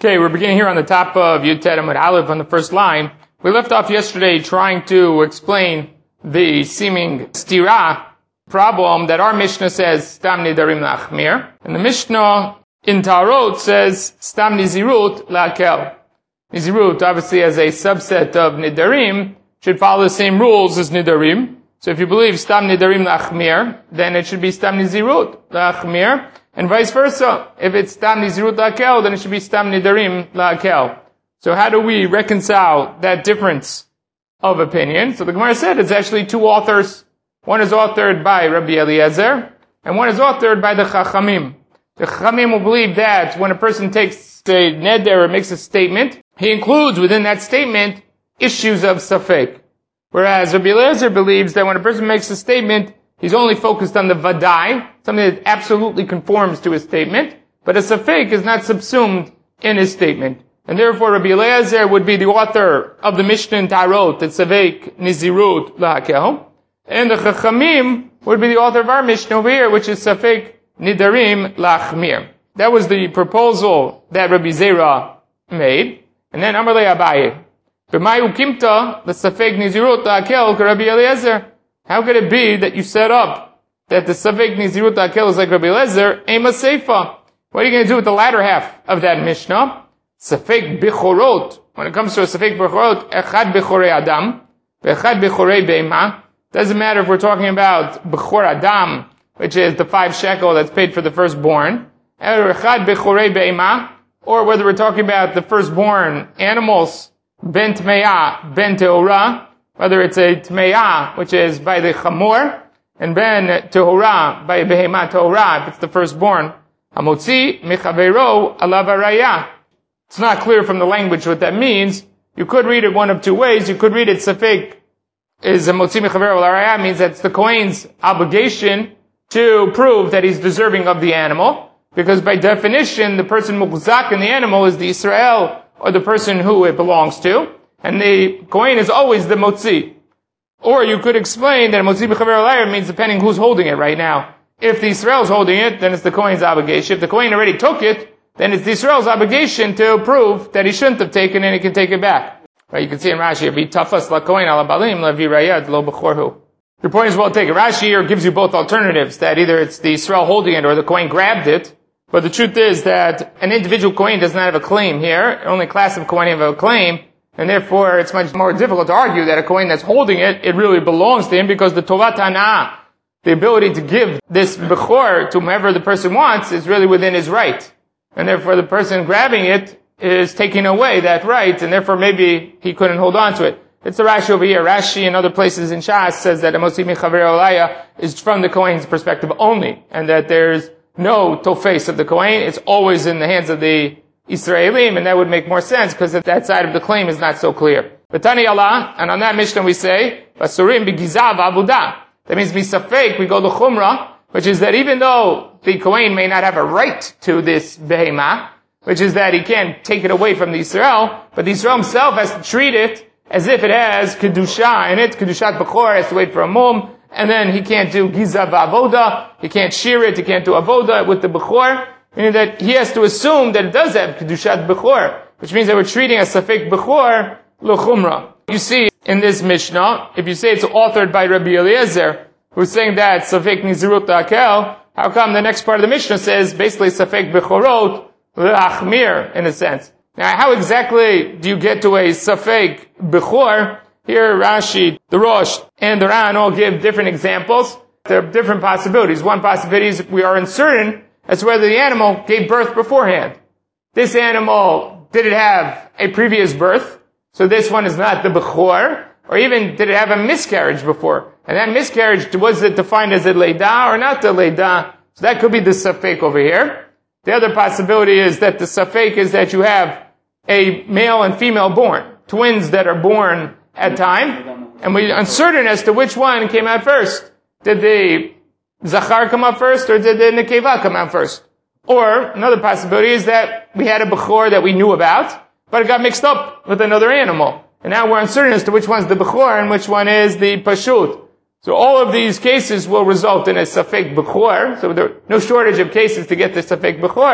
Okay, we're beginning here on the top of Yud Tet Amud Aleph on the first line. We left off yesterday trying to explain the seeming stira problem that our Mishnah says Stam Nidarim Lachmir, and the Mishnah in Tarot says Stam Nizirut Lakel. Nizirut, obviously as a subset of Nidarim, should follow the same rules as Nidarim. So if you believe Stam Nidarim Lachmir, then it should be Stam Nizirut Lachmir, and vice versa. If it's Stam Nizirut Lakel, then it should be Stam Nidarim Lakel. So how do we reconcile that difference of opinion? So the Gemara said it's actually two authors. One is authored by Rabbi Eliezer, and one is authored by the Chachamim. The Chachamim will believe that when a person takes a neder or makes a statement, he includes within that statement issues of safek. Whereas Rabbi Eliezer believes that when a person makes a statement, he's only focused on the vadai, something that absolutely conforms to his statement, but a safek is not subsumed in his statement. And therefore Rabbi Eliezer would be the author of the Mishnah in Tarot, that safek nizirut lahakel, and the Chachamim would be the author of our Mishnah over here, which is safek nidarim lachmir. That was the proposal that Rabbi Zera made. And then Amar le Abaye, B'mayu kimta l'safek nizirut lahakel Rabbi Eliezer. How could it be that you set up that the safek nizirut lahakel is like Rabbi Eliezer? Ema seifa. What are you going to do with the latter half of that Mishnah? Safek bichorot. When it comes to a safek bichorot, echad bichorei adam, echad bichorei beima. Doesn't matter if we're talking about bichor adam, which is the 5 shekel that's paid for the firstborn, or echad bichorei beima, or whether we're talking about the firstborn animals, ben tmeya, ben teora, whether it's a tmeya, which is by the chamor, and ben tehora, by behema tehora, if it's the firstborn, hamotzi michavero alav araya. It's not clear from the language what that means. You could read it one of two ways. You could read it safek is a motzi michavero alav araya, means that's the kohen's obligation to prove that he's deserving of the animal, because by definition, the person muhzak in the animal is the Israel, or the person who it belongs to, and the kohen is always the motzi. Or you could explain that motzi b'chaver alayir means depending who's holding it right now. If the Israel is holding it, then it's the kohen's obligation. If the kohen already took it, then it's the Israel's obligation to prove that he shouldn't have taken it and he can take it back. Right? You can see in Rashi, "V'tafas la kohen ala balim la virayad lo b'chorhu." Your point is well taken. Rashi here gives you both alternatives, that either it's the Israel holding it or the kohen grabbed it. But the truth is that an individual kohen does not have a claim here. Only a class of kohenim have a claim. And therefore, it's much more difficult to argue that a kohen that's holding it, it really belongs to him, because the tovat hana'ah, the ability to give this bechor to whomever the person wants, is really within his right. And therefore, the person grabbing it is taking away that right, and therefore maybe he couldn't hold on to it. It's the Rashi over here. Rashi in other places in Shas says that Motzi Mechaver Olaya is from the kohen's perspective only, and that there's no tofes of the kohen. It's always in the hands of the Israelim, and that would make more sense because that side of the claim is not so clear. But Tani Allah, and on that Mishnah we say, Basurim bigizav avudah. That means misafek, we go to Chumrah, which is that even though the kohen may not have a right to this behemah, which is that he can't take it away from the Israel, but the Israel himself has to treat it as if it has kedusha in it. Kedushat bechor has to wait for a mum, and then he can't do gizav avoda, he can't shear it, he can't do avoda with the bechor. Meaning that he has to assume that it does have kedushat bechor, which means that we're treating a safek bechor l'chumra. You see in this Mishnah, if you say it's authored by Rabbi Eliezer, who's saying that safek nizirut lakel, how come the next part of the Mishnah says basically safek bechorot l'achmir in a sense? Now, how exactly do you get to a safek bechor? Here, Rashi, the Rosh, and the Ran all give different examples. There are different possibilities. One possibility is we are uncertain as to whether the animal gave birth beforehand. This animal, did it have a previous birth? So this one is not the bechor. Or even, did it have a miscarriage before? And that miscarriage, was it defined as a leida or not the leida? So that could be the safek over here. The other possibility is that the safek is that you have a male and female born. Twins that are born at time. And we're uncertain as to which one came out first. Did the Zachar come up first, or did the Nekeva come out first? Or, another possibility is that we had a Bechor that we knew about, but it got mixed up with another animal. And now we're uncertain as to which one's the Bechor and which one is the Pashut. So all of these cases will result in a Safek Bechor, so there are no shortage of cases to get the Safek Bechor,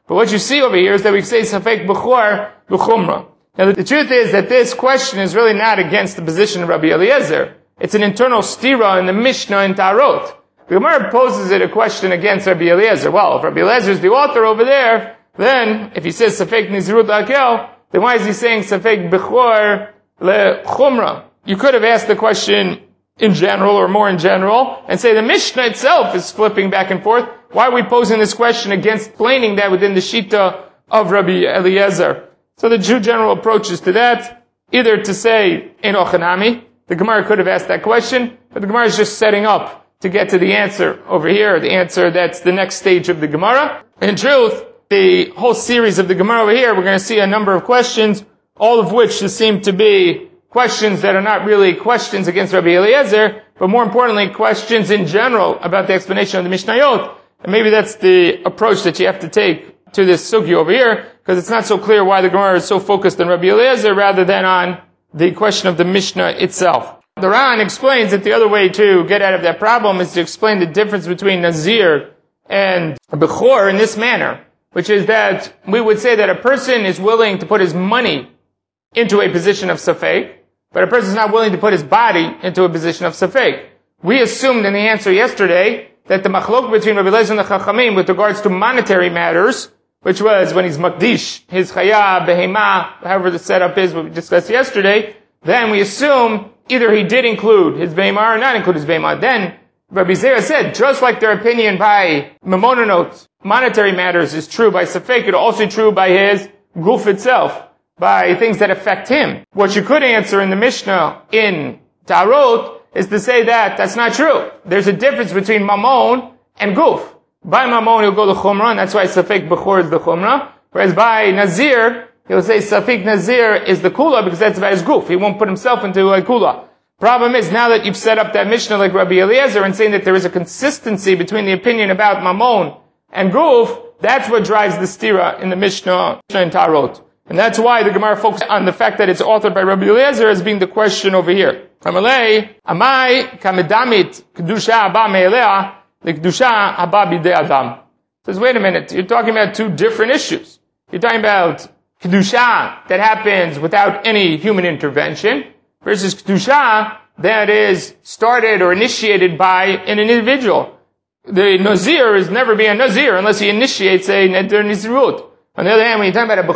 But what you see over here is that we say Safek Bechor B'chumra. Now the truth is that this question is really not against the position of Rabbi Eliezer. It's an internal stira in the Mishnah in Tarot. The Gemara poses it a question against Rabbi Eliezer. Well, if Rabbi Eliezer is the author over there, then if he says Safek Nizirut Akel, then why is he saying Safek Bechor LeChumra? You could have asked the question in general or more in general and say the Mishnah itself is flipping back and forth. Why are we posing this question against explaining that within the Shita of Rabbi Eliezer? So the two general approaches to that, either to say Ein Ochanami, the Gemara could have asked that question, but the Gemara is just setting up to get to the answer over here, the answer that's the next stage of the Gemara. In truth, the whole series of the Gemara over here, we're going to see a number of questions, all of which seem to be questions that are not really questions against Rabbi Eliezer, but more importantly, questions in general about the explanation of the Mishnayot. And maybe that's the approach that you have to take to this sugi over here, because it's not so clear why the Gemara is so focused on Rabbi Eliezer rather than on the question of the Mishnah itself. The Ran explains that the other way to get out of that problem is to explain the difference between Nazir and Bechor in this manner, which is that we would say that a person is willing to put his money into a position of Safek, but a person is not willing to put his body into a position of Safek. We assumed in the answer yesterday that the machlok between Rabbi Eliezer and the Chachamim with regards to monetary matters, which was when he's makdish, his chaya, behema, however the setup is, what we discussed yesterday, then we assume either he did include his behema or not include his behema. Then Rabbi Zera said, just like their opinion by Mamonot, monetary matters is true by Safek, it's also true by his guf itself, by things that affect him. What you could answer in the Mishnah in Tarot is to say that that's not true. There's a difference between Mamon and guf. By Mamon he'll go to Chumrah, and that's why Safek Bechor is the Chumrah. Whereas by Nazir, he'll say Safek Nazir is the Kula because that's by his guf. He won't put himself into a Kula. Problem is, now that you've set up that Mishnah like Rabbi Eliezer and saying that there is a consistency between the opinion about Mamon and guf, that's what drives the stira in the Mishnah in Tarot. And that's why the Gemara focuses on the fact that it's authored by Rabbi Eliezer as being the question over here. Amalei, Amai, Kamedamit, Kedusha Abba Me'elea, the Kedusha Abba Bidei Adam. Says, wait a minute, you're talking about two different issues. You're talking about Kedusha that happens without any human intervention, versus Kedusha that is started or initiated by an individual. The Nazir is never be a Nazir unless he initiates a Neder Nizirut. On the other hand, when you're talking about a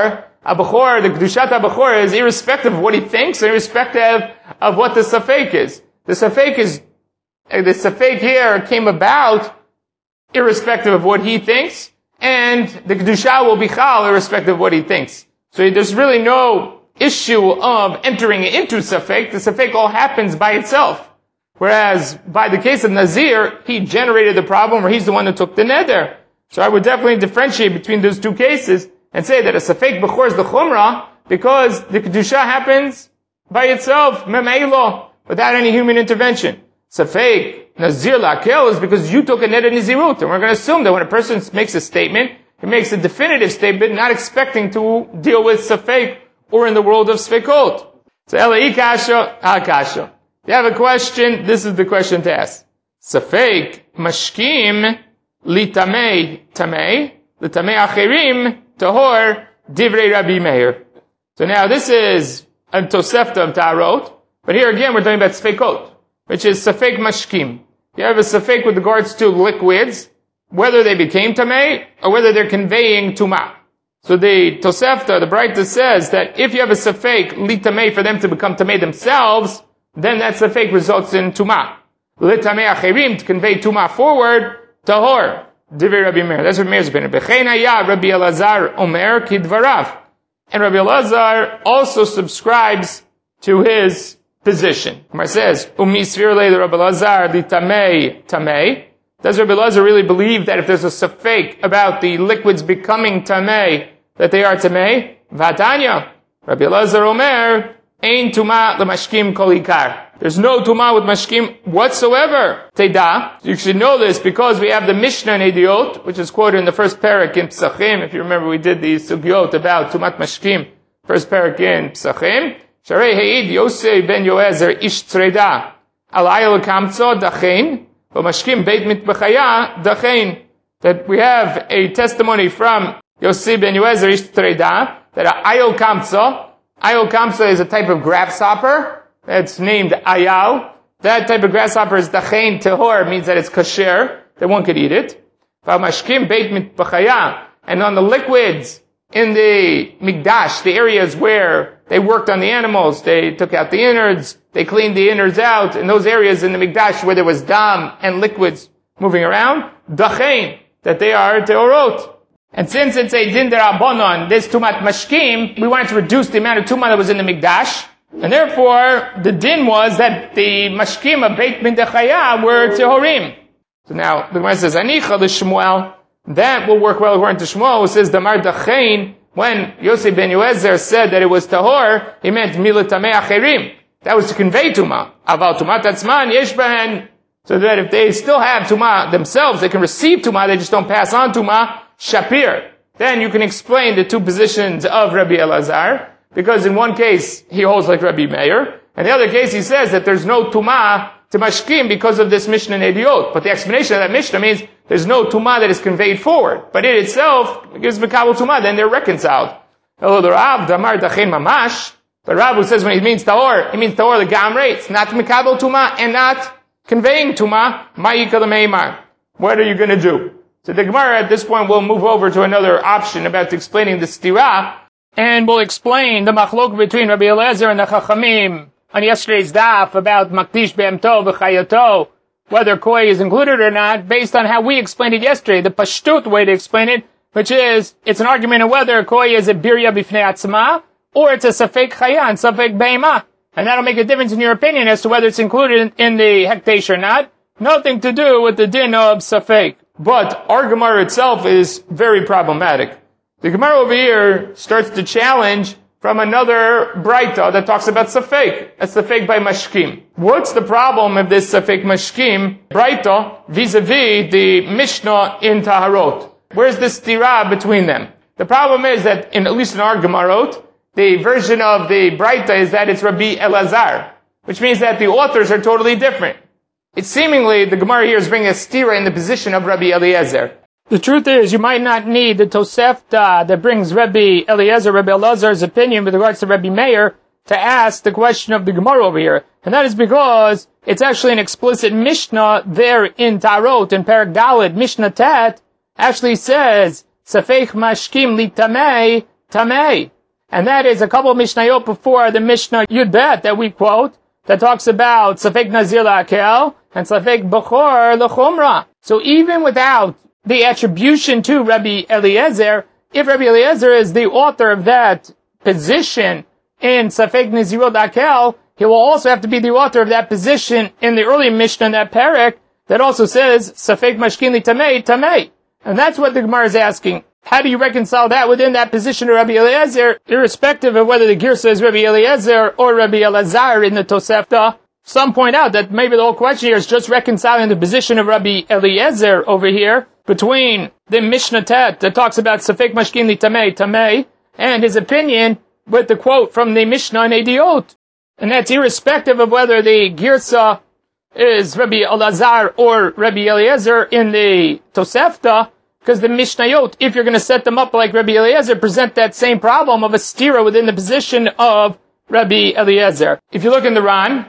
Bechor, the Kedushat HaBechor is irrespective of what he thinks, and irrespective of what the Safek is. The Safek here came about irrespective of what he thinks, and the Kedusha will be Chal irrespective of what he thinks. So there's really no issue of entering into Safek. The Safek all happens by itself. Whereas, by the case of Nazir, he generated the problem, or he's the one who took the neder. So I would definitely differentiate between those two cases and say that a Safek Bechor is the Chumrah because the Kedusha happens by itself, Memeilo, without any human intervention. Safek Nazir Lakel is because you took a neder Nizirut. And we're going to assume that when a person makes a statement, he makes a definitive statement, not expecting to deal with Safek or in the world of Sfekot. So Elai Kasha, Kasha. If you have a question, this is the question to ask. Safek Mashkim Litamei Tamei, Litamei Acherim, Tahor, Divrei Rabbi Meir. So now this is a Tosefta of Tarot, but here again we're talking about Sfekot, which is Safek Mashkim. You have a Safek with regards to liquids, whether they became Tamei, or whether they're conveying Tumah. So the Tosefta, the Braita says that if you have a Safek Litamei for them to become Tamei themselves, then that Safek results in Tumah. Litamei Acherim, to convey Tumah forward, Tahor, Divrei Rabbi Meir. That's what Meir's been. B'chein haya Rabbi Elazar Omer kidvarav. And Rabbi Elazar also subscribes to his position. Gemara says, Umi svir le Rabbi Elazar li tamei tamei. Does Rabbi Elazar really believe that if there's a safek about the liquids becoming tamei, that they are tamei? V'atanya. Rabbi Elazar Omer, ein tuma l'mashkim kol ikar. There's no tumah with mashkim whatsoever. Teda, you should know this because we have the Mishnah in Ediot, which is quoted in the first parak in Psachim. If you remember, we did the sugyot about tumat mashkim. First parak in Psachim. Sharei Heid Yosei ben Yoezer ish tzreda. Alayel kamtzo dachein. V'mashkim beit mitbechaya dachein. that we have a testimony from Yossi ben Yoezer Ish Treda that Ayal Kamsa is a type of grasshopper that's named Ayal. That type of grasshopper is Dachein Tehor, means that it's kasher, that one could eat it. V'amashkim beit mitbachaya, and on the liquids in the Mikdash, the areas where they worked on the animals, they took out the innards, they cleaned the innards out, in those areas in the Mikdash where there was dam and liquids moving around, Dachein, that they are Tehorot. And since it's a din derabanan, this tumat mashkim, we wanted to reduce the amount of tumah that was in the Mikdash, and therefore the din was that the mashkim of Beit Min Dechaya were tehorim. So now the Gemara says, Anicha l'Shmuel, that will work well according to Shmuel, who says Damar Dachein, when Yossi ben Yoezer said that it was tahor, he meant milatamei acherim. That was to convey tumah. Aval tumat atzman yesh bahen, so that if they still have tumah themselves, they can receive tumah, they just don't pass on tumah. Shapir. Then you can explain the two positions of Rabbi Elazar, because in one case he holds like Rabbi Meir, and the other case he says that there's no tumah to mashkim because of this Mishnah in Ediot. But the explanation of that Mishnah means there's no tumah that is conveyed forward, but it itself gives mekabel tumah, then they're reconciled. Hello, the Rav Damar Dachein Mamash, but Rav who says when he means tahor, he means tahor the gamre, it's not mekabel tumah and not conveying tumah. Ma'ika l'meimar. What are you going to do? So the Gemara at this point will move over to another option about explaining the stira, and we'll explain the machlok between Rabbi Eliezer and the Chachamim on yesterday's daf about Makdish Be'emto v'chayato, whether koi is included or not, based on how we explained it yesterday, the pashtut way to explain it, which is, it's an argument of whether koi is a birya b'fnei atzma, or it's a safek chaya and safek be'ema. And that'll make a difference in your opinion as to whether it's included in the hekdesh or not. Nothing to do with the din of safek. But our Gemara itself is very problematic. The Gemara over here starts to challenge from another Braita that talks about Safek, a Safek by Mashkim. What's the problem of this Safek Mashkim Braita vis-a-vis the Mishnah in Taharot? Where's the stira between them? The problem is that, at least in our Gemarot, the version of the Braita is that it's Rabbi Elazar, which means that the authors are totally different. It's seemingly, the Gemara here is bringing a stira in the position of Rabbi Eliezer. The truth is, you might not need the Tosefta that brings Rabbi Eliezer, Rabbi Elazar's opinion with regards to Rabbi Meir, to ask the question of the Gemara over here. And that is because it's actually an explicit Mishnah there in Tarot, in Perek Daled, Mishnah Tet, actually says, Safeich Mashkim li Tamei, Tamei. And that is a couple of Mishnayot before the Mishnah Yud Bet that we quote, that talks about Safek Nazir La'akel and Safek Bechor L'chumra. So even without the attribution to Rabbi Eliezer, if Rabbi Eliezer is the author of that position in Safek Nazirot Akel, he will also have to be the author of that position in the early Mishnah in that Perek that also says Safek Mashkin Li Tamei, Tamei. And that's what the Gemara is asking. How do you reconcile that within that position of Rabbi Eliezer, irrespective of whether the Girsa is Rabbi Eliezer or Rabbi Elazar in the Tosefta? Some point out that maybe the whole question here is just reconciling the position of Rabbi Eliezer over here between the Mishnah Tet that talks about Safek Mashkin Li Tamei, Tamei, and his opinion with the quote from the Mishnah in Ediot. And that's irrespective of whether the Girsa is Rabbi Elazar or Rabbi Eliezer in the Tosefta, because the Mishnayot, if you're going to set them up like Rabbi Eliezer, present that same problem of a stira within the position of Rabbi Eliezer. If you look in the Ran's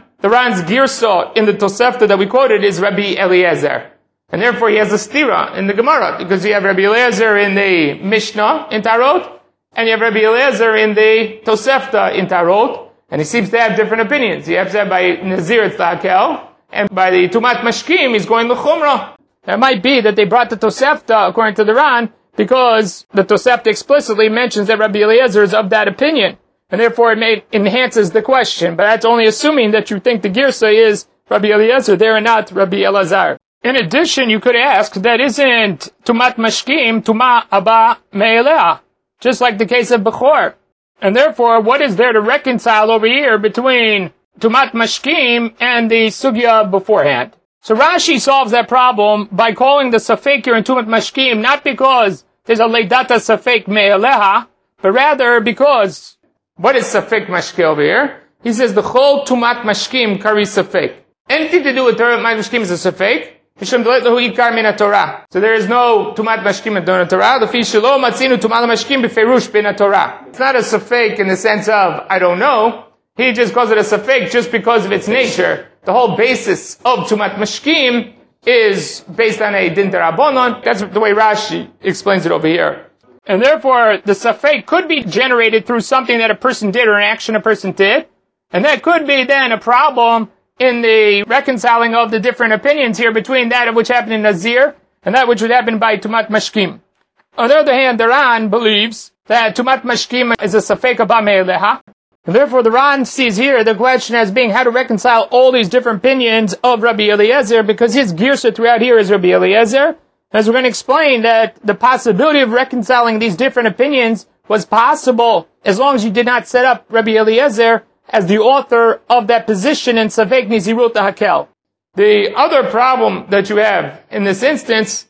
Girsa in the Tosefta that we quoted is Rabbi Eliezer. And therefore he has a stira in the Gemara, because you have Rabbi Eliezer in the Mishnah in Tarot, and you have Rabbi Eliezer in the Tosefta in Tarot, and he seems to have different opinions. He has said by Nazir it's La'akel, and by the Tumat Mashkim he's going L'chumra. It might be that they brought the Tosefta according to the Ran because the Tosefta explicitly mentions that Rabbi Eliezer is of that opinion, and therefore it enhances the question. But that's only assuming that you think the Girsa is Rabbi Eliezer there and not Rabbi Elazar. In addition, you could ask that isn't Tumat Mashkim Tuma Abba Me'elea, just like the case of Bechor. And therefore, what is there to reconcile over here between Tumat Mashkim and the Sugya beforehand? So Rashi solves that problem by calling the Safek here in Tumat Mashkim not because there's a Leidata Safek Me'eleha, but rather because, what is Safek Mashkim over here? He says the whole Tumat Mashkim Kari Safek. Anything to do with Tumat Mashkim is a Safek. So there is no tumat mashkim in the Torah. It's not a safek in the sense of, I don't know. He just calls it a safek just because of its nature. The whole basis of tumat mashkim is based on a din derabanan. That's the way Rashi explains it over here. And therefore, the safek could be generated through something that a person did or an action a person did. And that could be then a problem in the reconciling of the different opinions here between that of which happened in Nazir and that which would happen by Tumat Mashkim. On the other hand, the Ran believes that Tumat Mashkim is a Safek Ba'mei Eleha. And therefore, the Ran sees here the question as being how to reconcile all these different opinions of Rabbi Eliezer, because his girsa throughout here is Rabbi Eliezer. As we're going to explain that the possibility of reconciling these different opinions was possible as long as you did not set up Rabbi Eliezer as the author of that position in Safek Nizirut HaHakel. The other problem that you have in this instance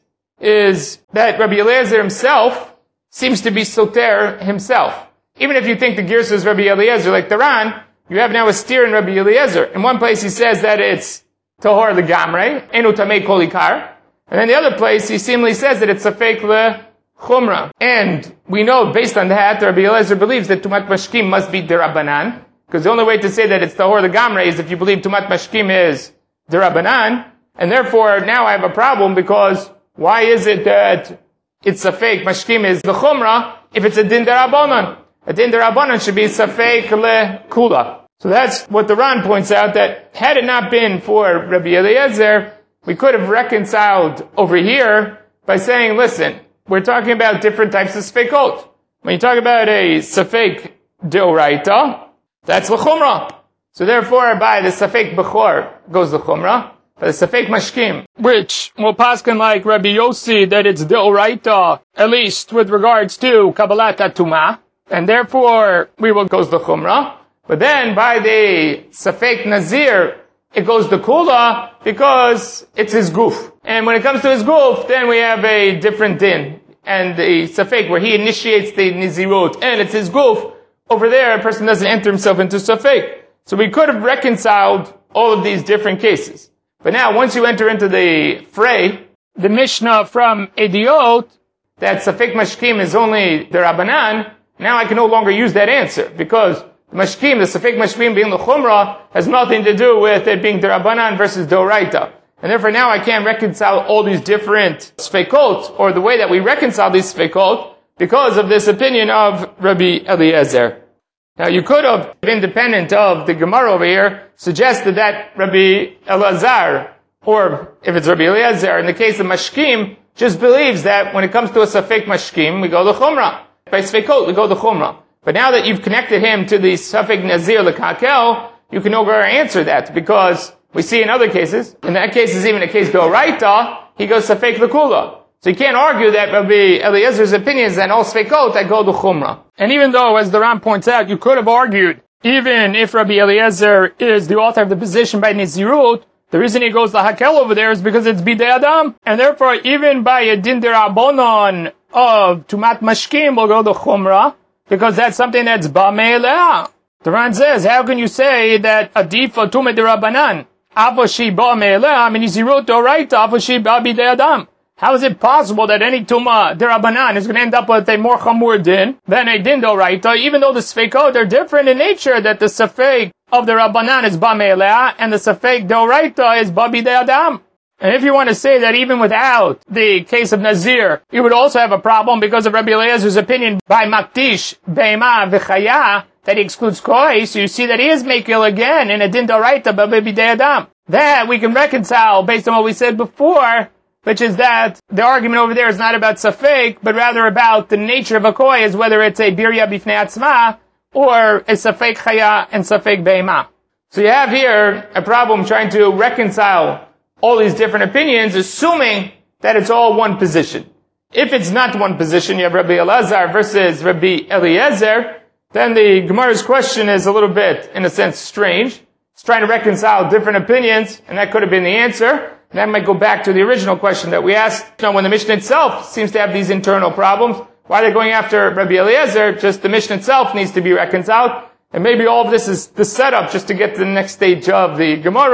is that Rabbi Eliezer himself seems to be soter himself. Even if you think the Girsa is Rabbi Eliezer, like the Ran, you have now a steer in Rabbi Eliezer. In one place he says that it's Tahor Legamre, Enu Tamei Kol Ikar. And then the other place he seemingly says that it's Safek LeChumra. And we know based on that, Rabbi Eliezer believes that Tumat Mashkim must be Derabanan. Because the only way to say that it's Tahor Legamre is if you believe Tumat Mashkim is Derabanan, and therefore now I have a problem because why is it that it's Safek Mashkim is the Chumra if it's a Din Derabanan? A Din Derabanan should be Safek Le Kula. So that's what the Ran points out, that had it not been for Rabbi Eliezer, we could have reconciled over here by saying, listen, we're talking about different types of Sfekot. When you talk about a Safek Deoraita, that's l'chumra. So therefore, by the Safek Bechor goes the Chumra. By the Safek Mashkim, which will paskin like Rabbi Yossi that it's Deoraita, at least with regards to Kabbalat Tumah, and therefore we will goes the Chumra. But then by the Safek Nazir, it goes the Kula because it's his goof. And when it comes to his goof, then we have a different din. And the Safek where he initiates the Nizirut, and it's his goof. Over there, a person doesn't enter himself into Safek. So we could have reconciled all of these different cases. But now, once you enter into the fray, the Mishnah from Ediot, that Safek Mashkim is only the Rabbanan, now I can no longer use that answer. Because the Mashkim, the Safek Mashkim being the Chumrah, has nothing to do with it being the Rabbanan versus the Oraita. And therefore now I can't reconcile all these different Sfekot, or the way that we reconcile these Sfekot, because of this opinion of Rabbi Eliezer. Now you could have, independent of the Gemara over here, suggested that Rabbi Elazar, or if it's Rabbi Eliezer, in the case of Mashkim, just believes that when it comes to a Safek Mashkim, we go to Chumrah. By Sfekot, we go to Chumrah. But now that you've connected him to the Safek Nazir L'Kakel, you can no longer answer that, because we see in other cases, in that case is even a case D'Oraita, he goes Safek L'Kula. So you can't argue that Rabbi Eliezer's opinion is that all Sfekot that go to Chumrah. And even though, as the Ram points out, you could have argued, even if Rabbi Eliezer is the author of the position by Nizirut, the reason he goes to Hakel over there is because it's Bidei Adam. And therefore, even by a Din Derabanan of Tumat Mashkim will go to Chumrah, because that's something that's Ba'mei Eleha. The Ran says, how can you say that Adifa Tumat Derabanan, Avoshi Ba'mei Eleha, Nizirut Doraita, Avoshi Ba'bidei Adam? How is it possible that any Tumah Derabanan is going to end up with a more Chamur Din than a Din Doraita, even though the Sfekot are different in nature, that the Safek of the Rabbanan is Ba'mei Eleha, and the Safek Doraita is Ba'bidei Adam? And if you want to say that even without the case of Nazir, you would also have a problem because of Rabbi Eliezer's opinion by Maktish, Be'ema, V'chaya, that he excludes Koi, so you see that he is Mekil again in a Din Doraita, Ba'bidei Adam. That we can reconcile based on what we said before, which is that the argument over there is not about Safek, but rather about the nature of a Koi, is whether it's a Birya Bifnei Atzma, or a Safek Chaya and Safek Be'ema. So you have here a problem trying to reconcile all these different opinions, assuming that it's all one position. If it's not one position, you have Rabbi Elazar versus Rabbi Eliezer, then the Gemara's question is a little bit, in a sense, strange. It's trying to reconcile different opinions, and that could have been the answer. And that might go back to the original question that we asked. When the Mishnah itself seems to have these internal problems, why they're going after Rabbi Eliezer, just the Mishnah itself needs to be reconciled. And maybe all of this is the setup just to get to the next stage of the Gemara,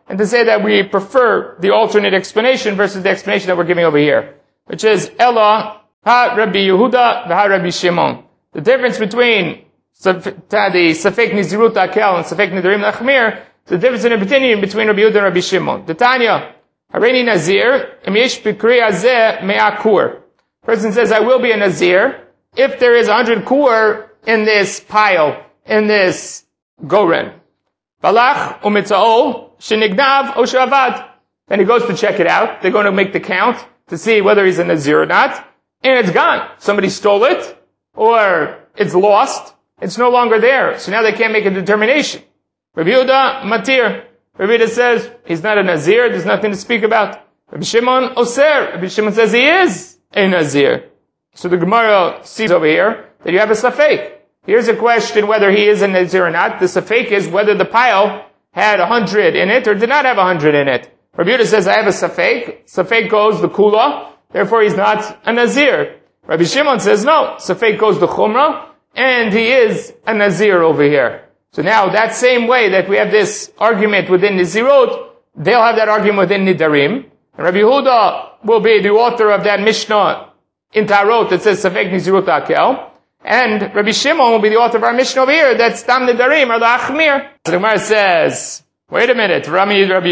and to say that we prefer the alternate explanation versus the explanation that we're giving over here, which is Ella ha Rabbi Yehuda v'ha Rabbi Shimon. The difference between the Safek Nizirut Akel and Safek Nidarim Lachmir is the difference in opinion between Rabbi Yehuda and Rabbi Shimon. The Tanya, Hareini Nazir, Em Yesh B'Krei Hazeh Me'ah Kur. Person says, I will be a Nazir if there is 100 kur in this pile, in this goren. Balach u'mitza'ol shenignav o she'avad. Then he goes to check it out. They're going to make the count to see whether he's a Nazir or not. And it's gone. Somebody stole it, or it's lost. It's no longer there. So now they can't make a determination. Rabbi Yehuda, matir. Rabbi Yehuda says, he's not a Nazir, there's nothing to speak about. Rabbi Shimon, oser. Rabbi Shimon says he is a Nazir. So the Gemara sees over here that you have a safek. Here's a question whether he is a Nazir or not. The safek is whether the pile had 100 in it or did not have 100 in it. Rabbi Yehuda says, I have a safek. Safek goes the kula, therefore he's not a Nazir. Rabbi Shimon says, no, safek goes the chumrah, and he is a Nazir over here. So now, that same way that we have this argument within Nizirot, they'll have that argument within Nidarim. And Rabbi Yehuda will be the author of that Mishnah in Tarot that says Safek Nizirut Akel. And Rabbi Shimon will be the author of our Mishnah over here that's Tam Nidarim or the Achmir. So the Gemara says, wait a minute, Rabbi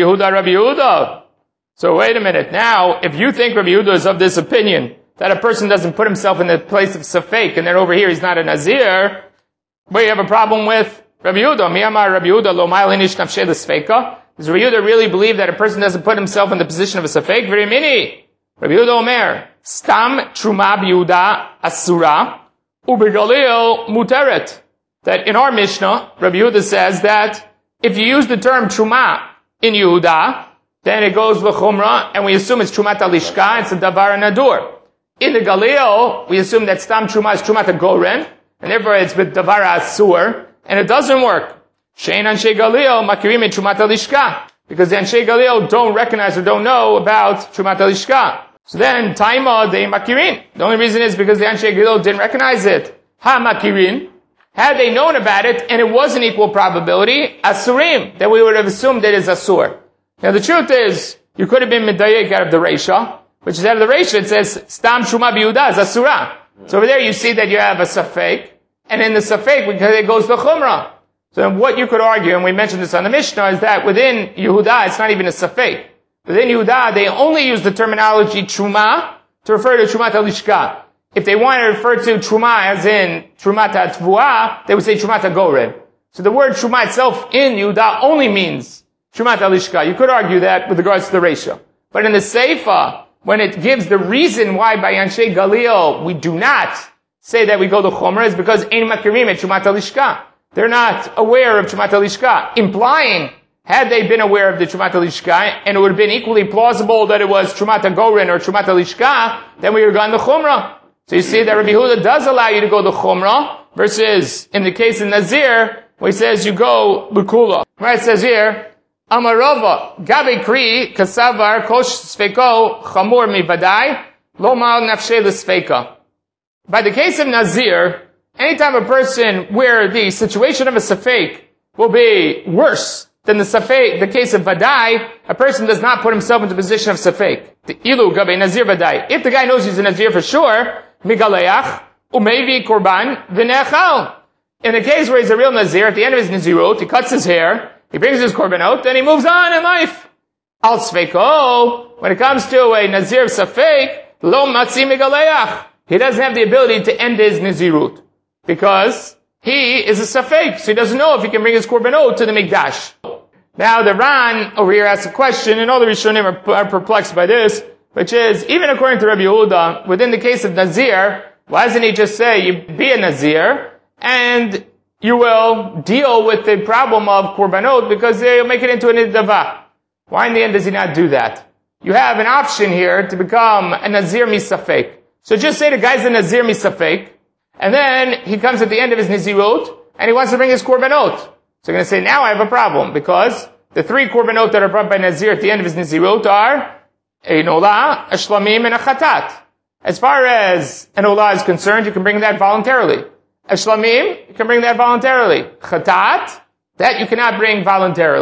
Yehuda. So wait a minute. Now, if you think Rabbi Yehuda is of this opinion, that a person doesn't put himself in the place of Safek, and then over here he's not a Nazir, but you have a problem with Rabbi Yehuda. Miyamar Rabbi Yehuda lo ma'al hinish nafshei l'sfeika. Does Rabbi Yehuda really believe that a person doesn't put himself in the position of a Safek? Very mini. Rabbi Yehuda Omer, Stam Truma B'Yehuda Asura, U'Begalil Muteret. That in our Mishnah, Rabbi Yehuda says that if you use the term Truma in Yehuda, then it goes l'chumra, and we assume it's Trumat Alishka, it's a Davar Nadur. In the Galil, we assume that Stam Truma is Trumat Goren, and therefore it's with Davar Asur, and it doesn't work. Shein Anshe Galil Makirim et Trumat Alishka, because the Anshe Galil don't recognize or don't know about Trumat Alishka. So then, Taima de Makirin. The only reason is because the Anshe Galil didn't recognize it. Ha Makirin. Had they known about it, and it was an equal probability, Asurim, that we would have assumed that it's Asur. Now the truth is, you could have been Medayek out of the Reisha, which is out of the Reisha, it says, Stam Truma B'Yehuda is Asura. So over there you see that you have a Safek, and in the Safek, because it goes to Chumrah. So what you could argue, and we mentioned this on the Mishnah, is that within Yehuda, it's not even a Safek. Within Yehuda, they only use the terminology Truma to refer to Trumat Alishka. If they want to refer to Truma as in Trumat HaTvuah, they would say Trumat HaGored. So the word Truma itself in Yehuda only means Trumat Alishka. You could argue that with regards to the ratio. But in the Seifa, when it gives the reason why by Anshe Galil we do not say that we go to Chomer, is because Ein Makirim et Trumat Alishka. They're not aware of Trumat Alishka, implying, had they been aware of the Trumat Alishka, and it would have been equally plausible that it was Trumat HaGoren or Trumat Alishka, then we would have gone to Chumrah. So you see that Rabbi Yehuda does allow you to go to Chumrah, versus in the case of Nazir, where he says you go L'Kula. Right, it says here, Amarova, Gabe Kri, Kasavar, Kosh Sfeko, Chamur Mivadai, Lomal Nafshe L'Sfeka. By the case of Nazir, anytime a person where the situation of a Safek will be worse than the case of Vadai, a person does not put himself into the position of Safek. The Ilu Gabe Nazir Vadai. If the guy knows he's a Nazir for sure, Migaleach, Umevi Korban, V'nechal. In the case where he's a real Nazir, at the end of his Nazirut, he cuts his hair, he brings his korbanot, and he moves on in life. Al Sfeiko, when it comes to a Nazir Safek, Lo Matzi Migaleach. He doesn't have the ability to end his Nazirut. Because he is a Safek, so he doesn't know if he can bring his korbanot to the Mikdash. Now the Ran over here asks a question, and all the Rishonim are perplexed by this, which is, even according to Rabbi Yehuda, within the case of Nazir, why doesn't he just say, you be a Nazir, and you will deal with the problem of korbanot, because they'll make it into a nidava. Why in the end does he not do that? You have an option here to become a Nazir misafek. So just say the guy's a Nazir misafek, and then he comes at the end of his Nazirut, and he wants to bring his korbanot. So you're going to say, now I have a problem, because the 3 korbanot that are brought by Nazir at the end of his Nazirut are a nola, a shlamim, and a chatat. As far as an olah is concerned, you can bring that voluntarily. A shlamim, you can bring that voluntarily. Chatat, that you cannot bring voluntarily.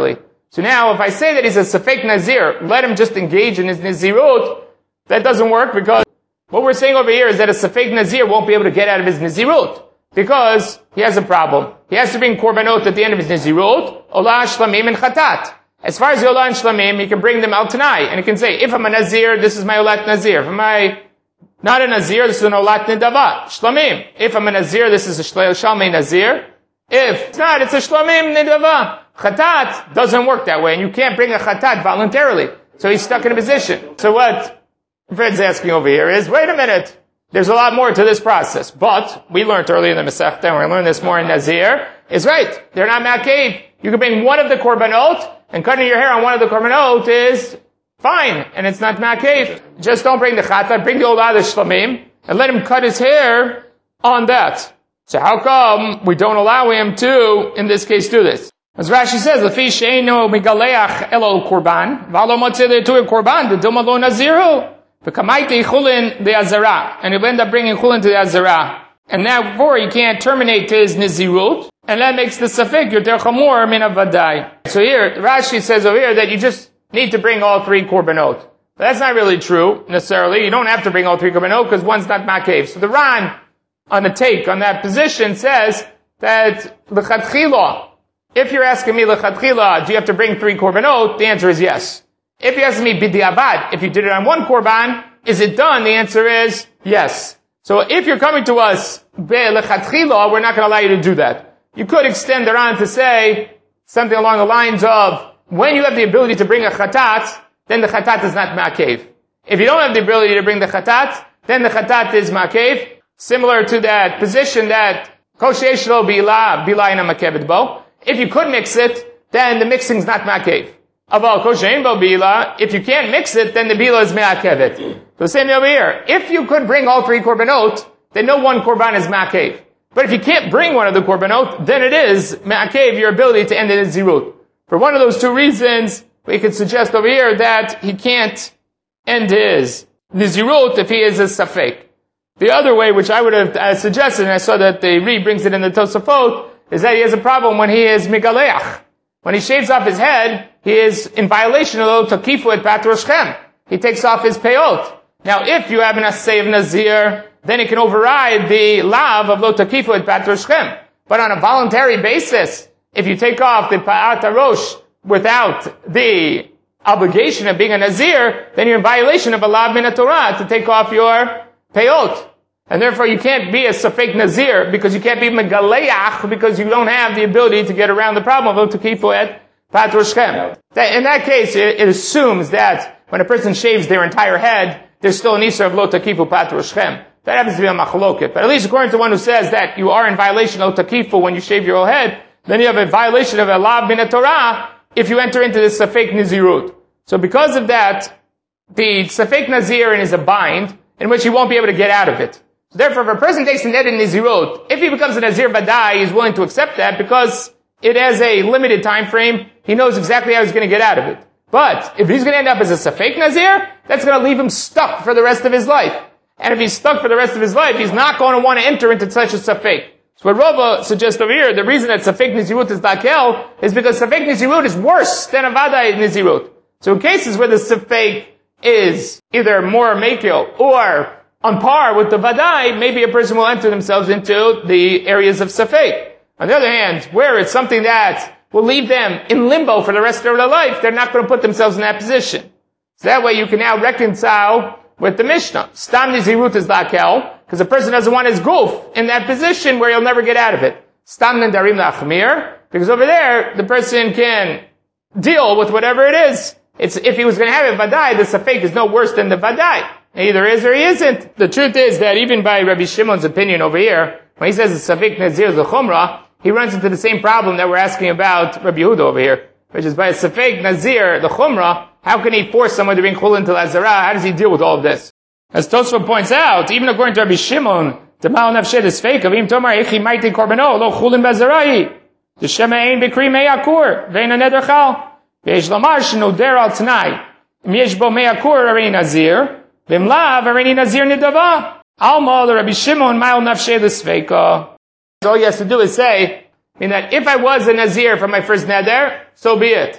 So now, if I say that he's a Safek Nazir, let him just engage in his Nazirut, that doesn't work because what we're saying over here is that a Safek Nazir won't be able to get out of his Nazirut because he has a problem. He has to bring Korbanot at the end of his Nazirut, Olah Shlamim and Chatat. As far as the Olah and Shlamim, he can bring them al Tanai, and he can say, if I'm a Nazir, this is my Olat Nazir. If I'm not a Nazir, this is an Olat Nidava. Shlamim. If I'm a Nazir, this is a Shalmei Nazir. If it's not, it's a Shlamim Nidava. Chatat doesn't work that way, and you can't bring a Chatat voluntarily. So he's stuck in a position. So what Fred's asking over here is, wait a minute, there's a lot more to this process. But we learned earlier in the Masechta, and we're going to learn this more in Nazir, is right. They're not Ma'akev. You can bring one of the Korbanot, and cutting your hair on one of the Korbanot is fine, and it's not Ma'akev. Just don't bring the Chatat, bring the Olah Shlamim, and let him cut his hair on that. So how come we don't allow him to, in this case, do this? As Rashi says, "Lefi she'eino megaleach elo korban, v'alo motzei le'tu korban, d'doma lo naziru, v'kamaiti chulin de'azara," and he'll end up bringing chulin to the azara. And therefore, he can't terminate his nizirut, and that makes the safek yoter chamor min avadai. So here, Rashi says over here that you just need to bring all three korbanot. But that's not really true necessarily. You don't have to bring all three korbanot because one's not ma'akev. So the Ran, on the take on that position, says that l'chatchila, if you're asking me l'chatchila, do you have to bring three korbanot? The answer is yes. If you're asking me b'diavad, if you did it on one korban, is it done? The answer is yes. So if you're coming to us l'chatchila, we're not going to allow you to do that. You could extend it on to say something along the lines of, when you have the ability to bring a chatat, then the chatat is not ma'akev. If you don't have the ability to bring the chatat, then the chatat is ma'akev. Similar to that position that koshesh lo bila ina makevet bo. If you could mix it, then the mixing's not ma'akev. Aval koshein bo bila. If you can't mix it, then the bila is ma'akevet. So same over here. If you could bring all three korbanot, then no one korban is ma'akev. But if you can't bring one of the korbanot, then it is ma'akev your ability to end it in zirut. For one of those two reasons, we could suggest over here that he can't end his nizirut if he is a safek. The other way, which I would have suggested, and I saw that the Ri brings it in the Tosafot, is that he has a problem when he is megaleach. When he shaves off his head, he is in violation of lo takifu et pat roshchem. He takes off his peyot. Now, if you have an assay of nazir, then it can override the lav of lo takifu et pat roshchem. But on a voluntary basis, if you take off the pa'at harosh without the obligation of being a nazir, then you're in violation of a lav min Torah to take off your peyot. And therefore you can't be a safek nazir because you can't be megaleach because you don't have the ability to get around the problem of lo takifu et pat roshchem. In that case, it assumes that when a person shaves their entire head, there's still an isur of lo takifu pat roshchem. That happens to be a machloket. But at least according to one who says that you are in violation of lo takifu when you shave your whole head, then you have a violation of a lav min Torah if you enter into this safek nazirut. So because of that, the safek nazir is a bind in which he won't be able to get out of it. So therefore, if a person takes an ed in Nizirut, if he becomes a Nazir Vadai, he's willing to accept that because it has a limited time frame. He knows exactly how he's going to get out of it. But if he's going to end up as a Safek Nazir, that's going to leave him stuck for the rest of his life. And if he's stuck for the rest of his life, he's not going to want to enter into such a Safek. So what Rava suggests over here, the reason that Safek Nizirut is Dakel is because Safek Nizirut is worse than a Vadai Nizirut. So in cases where the Safek is either more Mekil or on par with the Vadai, maybe a person will enter themselves into the areas of Safek. On the other hand, where it's something that will leave them in limbo for the rest of their life, they're not going to put themselves in that position. So that way you can now reconcile with the Mishnah. Stam Nizirut is Lakel, because a person doesn't want his goof in that position where he'll never get out of it. Stam Nendarim Lachmir, because over there, the person can deal with whatever it is. If he was going to have a Vadai, the Safek is no worse than the Vadai. He either is or he isn't. The truth is that even by Rabbi Shimon's opinion over here, when he says it's Safek Nazir the Chumrah, he runs into the same problem that we're asking about Rabbi Yehuda over here, which is by a Safek Nazir the Chumrah, how can he force someone to bring Chulin to Lazarah? How does he deal with all of this? As Tosfot points out, even according to Rabbi Shimon, the Mal Nafshed is fake. Avim Tomar Echi Maiti Korbano Lo Chulin Bazarai. The Shema Ein Bekri Meyakur Vein Aneder Chal. Veish Lamar Shenoder Al Tanai. Im Yesh Bo Meyakur Arein Nazir. V'imlav areini nazir nidava. Alma the Rabbi Shimon ma'al nafshei l'sveika. All he has to do is say, that if I was a nazir for my first neder, so be it.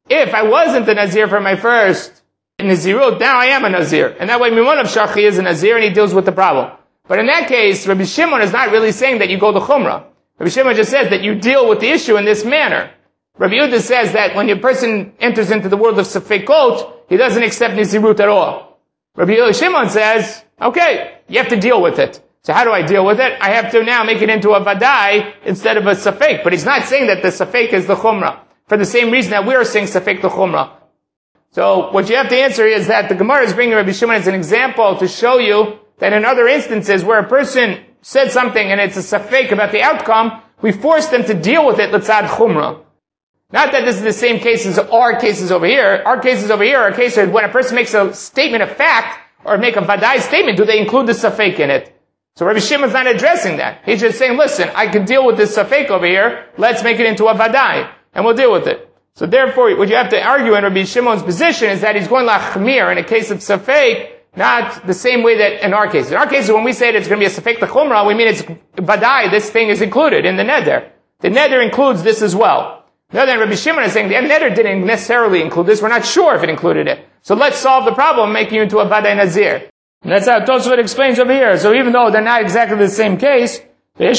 if I wasn't a Nazir for my first Nazirut, now I am a Nazir. And that way, Mimun of Shachi is a Nazir and he deals with the problem. But in that case, Rabbi Shimon is not really saying that you go to Chumrah. Rabbi Shimon just says that you deal with the issue in this manner. Rabbi Yehuda says that when a person enters into the world of Safekot, he doesn't accept Nazirut at all. Rabbi Shimon says, okay, you have to deal with it. So how do I deal with it? I have to now make it into a Vadai instead of a Safek. But he's not saying that the Safek is the Chumrah, for the same reason that we are saying Safek the Chumrah. So what you have to answer is that the Gemara is bringing Rabbi Shimon as an example to show you that in other instances where a person said something and it's a Safek about the outcome, we force them to deal with it l'tzad Chumrah. Not that this is the same case as our cases over here. Our cases over here are cases when a person makes a statement of fact or make a Vadai statement, do they include the Safek in it? So Rabbi Shimon's not addressing that. He's just saying, listen, I can deal with this Safek over here, let's make it into a Vadai, and we'll deal with it. So therefore, what you have to argue in Rabbi Shimon's position is that he's going lachmir in a case of Safek, not the same way that in our case. In our case, when we say that it's going to be a Safek Chumrah, we mean it's Vadai, this thing is included in the Neder. The Neder includes this as well. The other than Rabbi Shimon is saying the Neder didn't necessarily include this, we're not sure if it included it. So let's solve the problem, making you into a Vadai Nazir. And that's how Tosfot explains over here. So even though they're not exactly the same case, Rabbi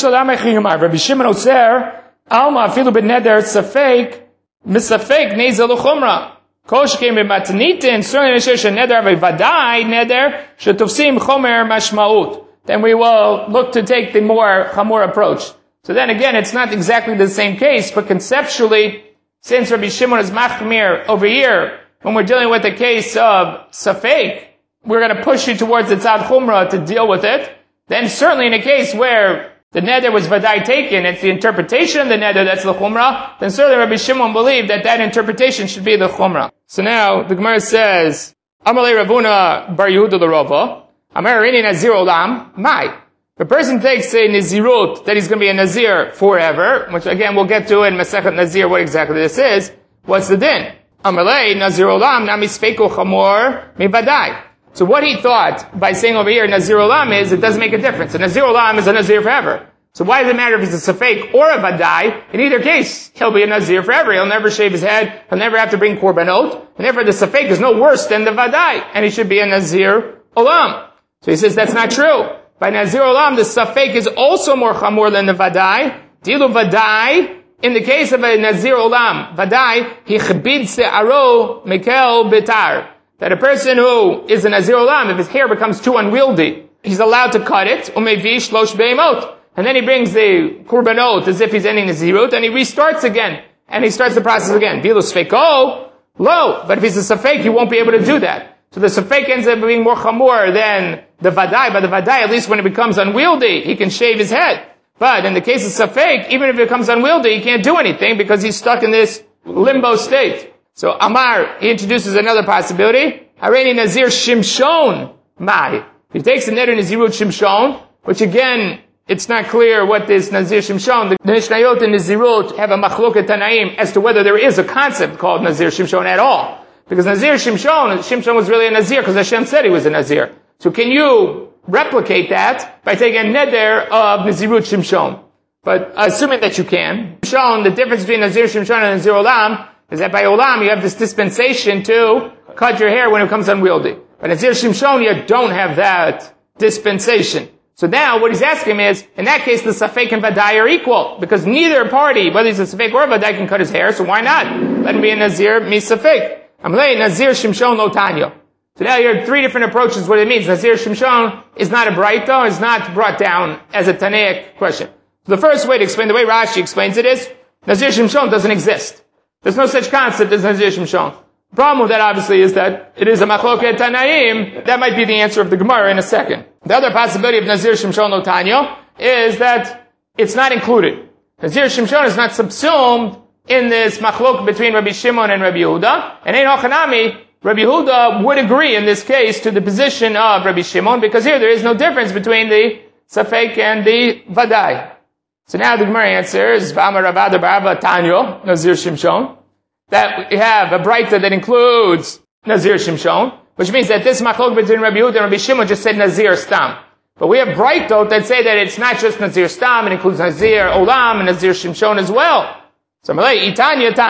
Shimon Oser, Alma afilu b'neder Safek, Misafek Nezel Chumrah. Kosh came in Matanitin, certainly Neshesh Neder Vadai Neder, Shetufsim Chomer Mashmaut. Then we will look to take the more Chamor approach. So then again, it's not exactly the same case, but conceptually, since Rabbi Shimon is Machmir over here, when we're dealing with the case of Safek, we're going to push you towards the Tzad Chumrah to deal with it. Then certainly in a case where the Neder was Vadai taken, it's the interpretation of the Neder that's the Chumrah, then certainly Rabbi Shimon believed that that interpretation should be the Chumrah. So now, the Gemara says, Amalei Ravuna Bar Yehuda L'Rova, Amar Rini Nazir Olam, Mai. The person takes a Nazirut, that he's going to be a Nazir forever, which again we'll get to in Masechet Nazir what exactly this is. What's the din? Amalei Nazir Olam Namisfeku Chamor Mivadai. So what he thought by saying over here Nazir Olam is, it doesn't make a difference. A Nazir Olam is a Nazir forever. So why does it matter if he's a Safek or a Vadai? In either case, he'll be a Nazir forever. He'll never shave his head. He'll never have to bring Korbanot. And therefore the Safek is no worse than the Vadai. And he should be a Nazir Olam. So he says that's not true. By Nazir Olam, the Safek is also more Chamor than the Vadai. Dilu Vadai, in the case of a Nazir Olam, Vadai, he chbid se'aro mekel betar. That a person who is a Nazir Olam, if his hair becomes too unwieldy, he's allowed to cut it, umevi shlosh be'emot. And then he brings the Korbanot as if he's ending Nazirut, and he restarts again. And he starts the process again. Dilu Sfeko, lo. But if he's a Safek, he won't be able to do that. So the Safek ends up being more Chamor than the Vadai. But the Vadai, at least when it becomes unwieldy, he can shave his head. But in the case of Safek, even if it becomes unwieldy, he can't do anything because he's stuck in this limbo state. So Amar, he introduces another possibility. Hareni Nazir Shimshon Mai. He takes the Neder Nazirut Shimshon, which again, it's not clear what this Nazir Shimshon, the Mishnayot and Nazirut have a machloket Tanaim as to whether there is a concept called Nazir Shimshon at all. Because Nazir Shimshon was really a Nazir because Hashem said he was a Nazir. So can you replicate that by taking a Neder of Nazirut Shimshon? But assuming that you can, Shimshon, the difference between Nazir Shimshon and Nazir Olam is that by Olam you have this dispensation to cut your hair when it becomes unwieldy. But Nazir Shimshon, you don't have that dispensation. So now what he's asking is, in that case the Safek and Vadai are equal, because neither party, whether he's a Safek or a Vadai, can cut his hair, so why not? Let him be a Nazir, mi Safek. Amalei Nazir Shimshon lo Tanyo. So now you have three different approaches what it means. Nazir Shimshon is not a Braita, is not brought down as a Tanaic question. So the first way to explain, the way Rashi explains it is, Nazir Shimshon doesn't exist. There's no such concept as Nazir Shimshon. The problem with that obviously is that it is a machloket Tanaim. That might be the answer of the Gemara in a second. The other possibility of Nazir Shimshon lo Tanyo is that it's not included. Nazir Shimshon is not subsumed in this machlok between Rabbi Shimon and Rabbi Yehuda. And Ein Hochanami, Rabbi Yehuda would agree in this case to the position of Rabbi Shimon, because here there is no difference between the Safek and the Vadai. So now the Gemara answers, V'amar Ravada Barava Tanyo, Nazir Shimshon, that we have a Braita that includes Nazir Shimshon, which means that this machlok between Rabbi Yehuda and Rabbi Shimon just said Nazir Stam. But we have Braitot that say that it's not just Nazir Stam, it includes Nazir Olam and Nazir Shimshon as well. So Malay, Itanya Tanyo.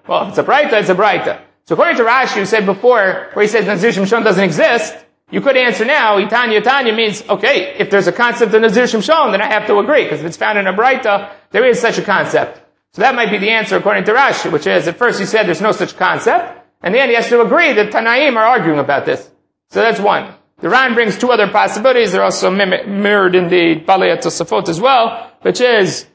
Well, if it's a Braita, it's a Braita. So according to Rashi, who said before, where he says Nazir Shimshon doesn't exist, you could answer now, Itanya means, okay, if there's a concept of Nazir Shimshon, then I have to agree, because if it's found in a Braita, there is such a concept. So that might be the answer according to Rashi, which is, at first he said there's no such concept, and in the end he has to agree that Tanaim are arguing about this. So that's one. The Ran brings two other possibilities, they're also mirrored in the Balei Tosafot as well, which is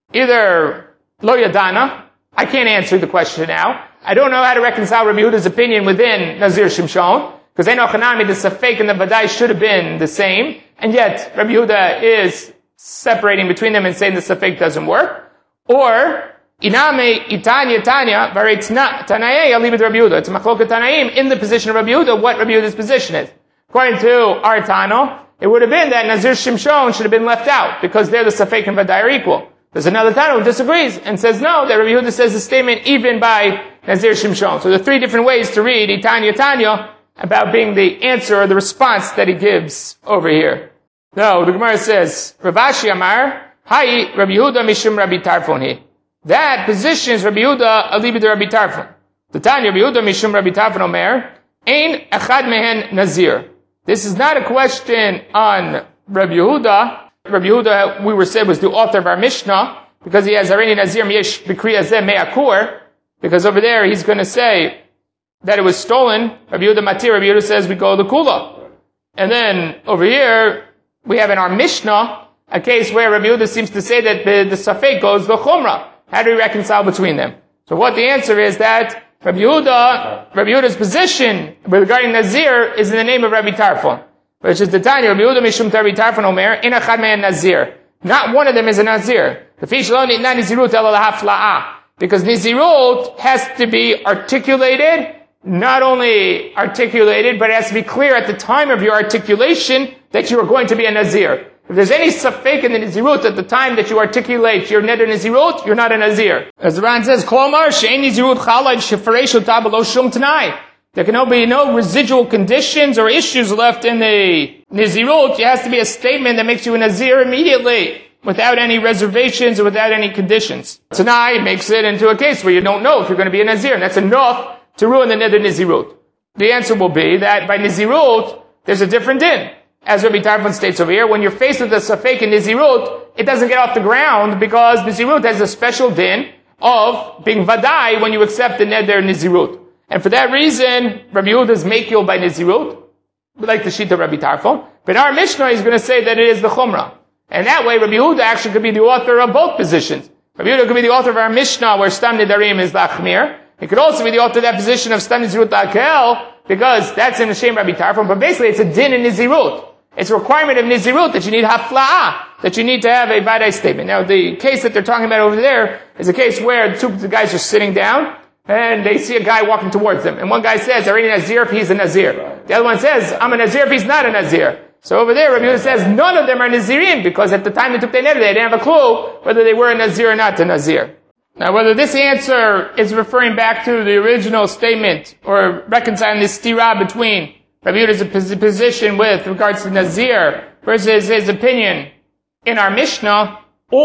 either Lo Yadana, I can't answer the question now, I don't know how to reconcile Rabbi Yehuda's opinion within Nazir Shimshon, because Ein Ochanami, the Safek and the Vadai should have been the same, and yet Rabbi Yehuda is separating between them and saying the Safek doesn't work. Or, Iname Itanya Tanya, Varetz Tanaei, I'll leave it to Rabbi Yehuda. It's Machloket Tanaim in the position of Rabbi Yehuda, what Rabbi Yehuda's position is. According to our Tano, it would have been that Nazir Shimshon should have been left out, because they're the Safek and Vadai are equal. There's another Tano who disagrees and says no, that Rabbi Yehuda says the statement even by Nazir Shimshon. So there are three different ways to read Itanya Tanya about being the answer or the response that he gives over here. No, the Gemara says, Rav Ashi Amar, Hai Rabbi Yehuda Mishum Rabbi Tarfon he. That position is Rabbi Yehuda alibi de Rabbi Tarfon. The Tanya Rabbi Yehuda Mishum Rabbi Tarfon Omer, Ein Echad Mehen Nazir. This is not a question on Rabbi Yehuda. Rabbi Yehuda, we were said, was the author of our Mishnah, because he has Arini Nazir Yesh B'Kri Azeh Me'akur, because over there he's going to say that it was stolen. Rabbi Yehuda Matir, Rabbi Yehuda says we go the Kula. And then over here, we have in our Mishnah a case where Rabbi Yehuda seems to say that the Safek goes the Chumrah. How do we reconcile between them? So what the answer is that Rabbi Yehuda's position regarding Nazir is in the name of Rabbi Tarfon, which is the Tanya, Rabbi Yehuda Mishum Rabbi Tarfon Omer, In Echad Me'en Nazir. Not one of them is a Nazir. The fish lo nitna Nizirut ela lahafla'ah. Because Nizirut has to be articulated, not only articulated, but it has to be clear at the time of your articulation that you are going to be a Nazir. If there's any safek in the Nizirut at the time that you articulate your neder Nizirut, you're not a Nazir. As the Ran says, Klomar she'en Nizirut chalad shefaresh ota b'lo shum t'nai. There can be no residual conditions or issues left in the Nizirut. It has to be a statement that makes you a Nazir immediately, without any reservations or without any conditions. Tanai makes it into a case where you don't know if you're going to be a Nazir, and that's enough to ruin the neder Nizirut. The answer will be that by Nizirut, there's a different din. As Rabbi Tarfon states over here, when you're faced with a Safek in Nizirut, it doesn't get off the ground because Nizirut has a special din of being Vadai when you accept the neder Nizirut. And for that reason, Rabbi Yehuda is Mekil by Nizirut, like the Shita Rabbi Tarfon. But in our Mishnah, he's going to say that it is the Chumrah. And that way, Rabbi Yehuda actually could be the author of both positions. Rabbi Yehuda could be the author of our Mishnah, where Stam Nidarim is Lachmir. He could also be the author of that position of Stam Nizirut Akel, because that's in the Shem Rabbi Tarfon. But basically, it's a din in Nizirut. It's a requirement of Nizirut that you need hafla'ah, that you need to have a vadai statement. Now, the case that they're talking about over there is a case where the guys are sitting down, and they see a guy walking towards them. And one guy says, are you a Nazir if he's a Nazir? The other one says, I'm a Nazir if he's not a Nazir. So over there, Rabbi Yehuda says, none of them are Nazirin, because at the time they took their neder, they didn't have a clue whether they were a Nazir or not a Nazir. Now, whether this answer is referring back to the original statement, or reconciling this stira between Rabbi Yehuda's position with regards to Nazir versus his opinion in our Mishnah,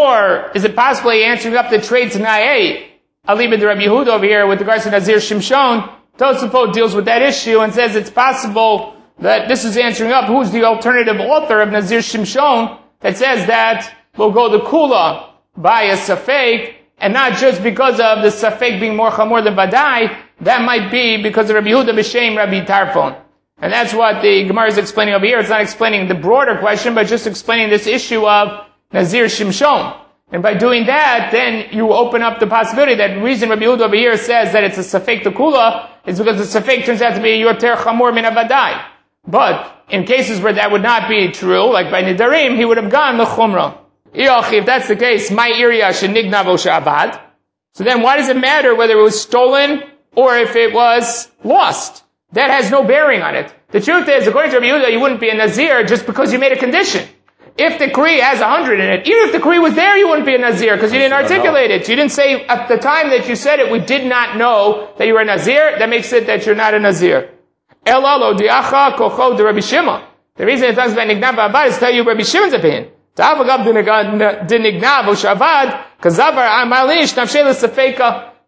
or is it possibly answering up the trade Tanai, Aliba de Rabbi Yehuda over here with regards to Nazir Shimshon? Tosafot deals with that issue and says it's possible that this is answering up who's the alternative author of Nazir Shimshon that says that we'll go the Kula by a Safek, and not just because of the Safek being more Chamor than Vadai, that might be because of Rabbi Yehuda B'Shem Rabbi Tarfon. And that's what the Gemara is explaining over here. It's not explaining the broader question, but just explaining this issue of Nazir Shimshon. And by doing that, then you open up the possibility that the reason Rabbi Yehuda over here says that it's a Safek Tekula is because the Safek turns out to be Yoter Chamor Min Avadai. But in cases where that would not be true, like by Nidarim, he would have gone L'Chumrah. If that's the case, my area shenignav o she'avad. So then why does it matter whether it was stolen or if it was lost? That has no bearing on it. The truth is, according to Rabbi Yehuda, you wouldn't be a Nazir just because you made a condition. If the Kri has 100 in it, even if the Kri was there, you wouldn't be a Nazir because you didn't articulate it. You didn't say, at the time that you said it, we did not know that you were a Nazir. That makes it that you're not a Nazir. Ela lo diacha kocho de Rabbi Shimon. The reason it talks about Nignav Avad is to tell you Rabbi Shimon's opinion. Ta'avagav de Nignav o Shavad, kazavar amalinish nafshel safeka.